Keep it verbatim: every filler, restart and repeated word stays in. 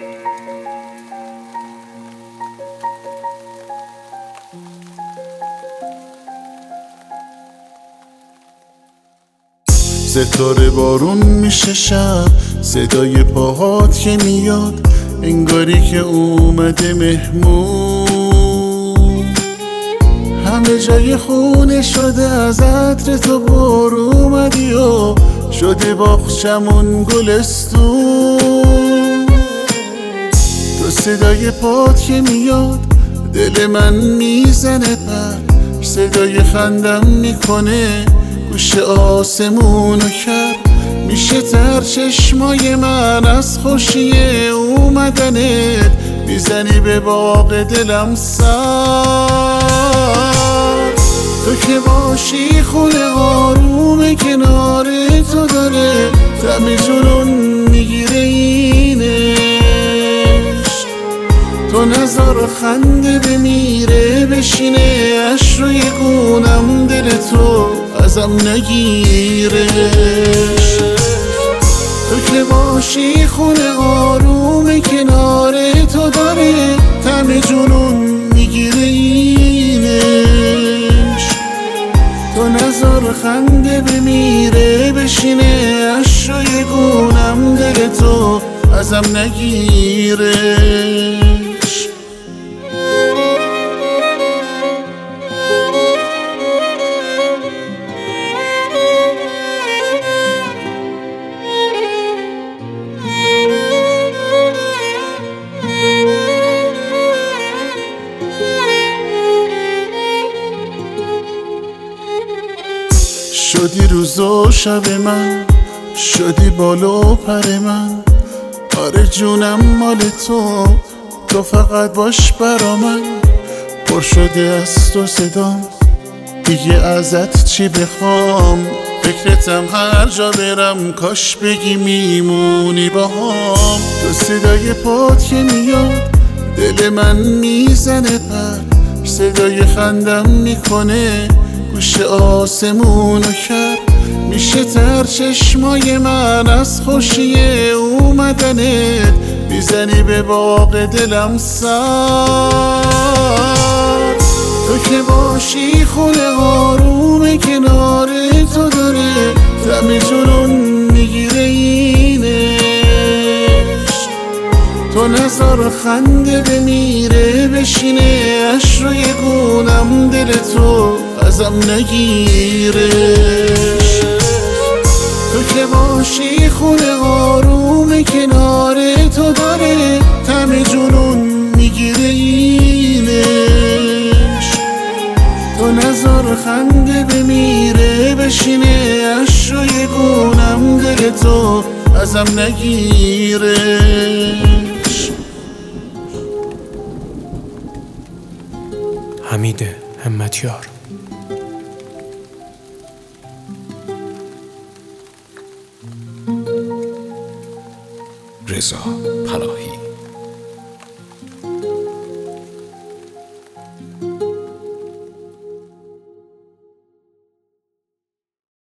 ستاره بارون میشه شب، صدای پاهات که میاد انگاری که اومده مهمون. همه جای خونه شده از عطر تو بر اومدی و شده باغچمون گلستون. تو صدای پات که میاد دل من میزنه پر، صدای خندم میکنه گوش آسمونو کرد. میشه تر چشمای من از خوشی اومدنت، میزنی به باغ دلم سر. تو که باشی خونه آروم کنار تو داره دم جنون میگیره اینش. تو نظر خنده بمیره بشینه اش روی گونم، دل تو ازم نگیرش. تو که باشی خونه آروم کنار تو داره طعم جنون میگیره اینش. تو نظر خنده بمیره بشینه اش روی گونم، دل تو ازم نگیرش. شدی روز و شب من، شدی بالا و پر من. آره جونم مال تو، تو فقط باش برا من. پر شده از تو صدام، دیگه ازت چی بخوام. فکرتم هر جا برم، کاش بگی میمونی باهام. تو صدای پات که میاد دل من میزنه پر، صدای خندم میکنه گوش آسمونو کرد. میشه تر چشمای من از خوشی اومدنت، میزنی به باغ دلم سر. تو که باشی خونه آروم کنار تو داره طعم جنون میگیره اینش. تو نظر خنده بمیره بشینه اش روی گونم، دل تو ازم نگیرش. تو که باشی خونه آروم کنار تو داره طعم جنون میگیره اینش. تو نظر خنده بمیره بشینه اش روی گونم، دل تو ازم نگیرش. حمید همتیار. رضا پناهی.